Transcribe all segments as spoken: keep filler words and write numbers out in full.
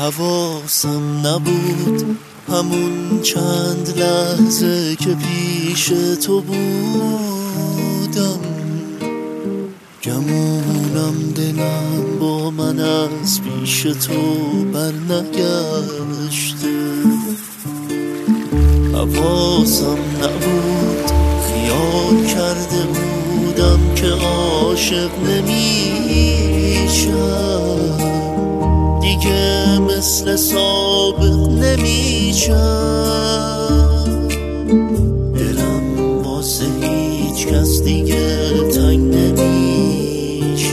حواسم نبود همون چند لحظه که پیش تو بودم، گمونم دلم با من از پیش تو بر نگشته. حواسم نبود خیال کرده بودم که عاشق نمیشم دیگه، مثل سابق نمیشم. دلم واسه هیچ کس دیگه تنگ نمیشه.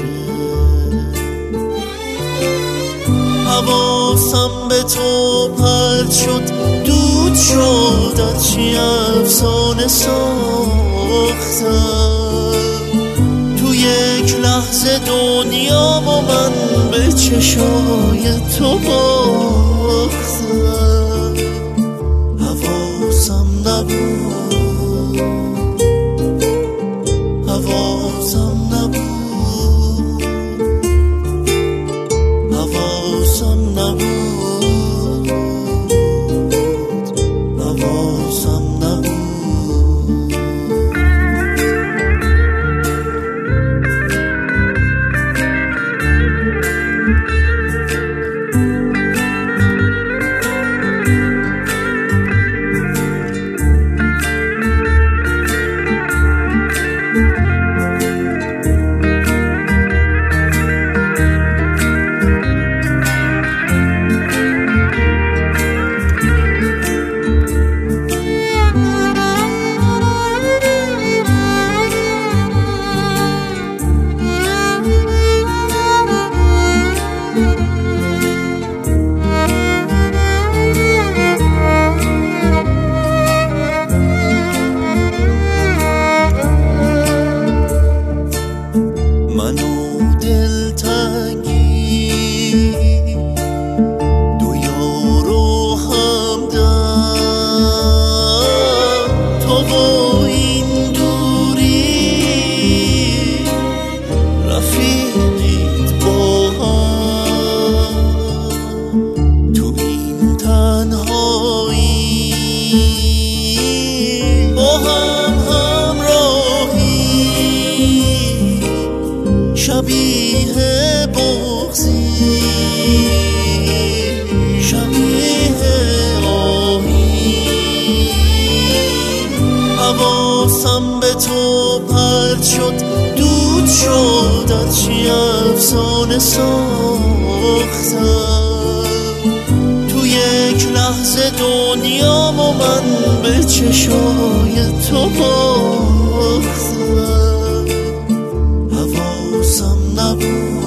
حواسم به تو پرت شد، دود شد، از چی افسانه ساختم. تو یک لحظه دنیا و من به چشای تو باختم. حواسم نبود، حواسم نبود، حواسم نبود، حواسم نبود. منو دلتنگی دو یارو همدم، تو با این دوری رفیقیت با هم، تو این تنهایی با هم همراهی، شبیه بغضی شبیه آهی. حواسم به تو پرت شد، دود شد، از چی افسانه ساختم. تو یک لحظه دنیا و من به چشای تو باختم. حواسم نبود.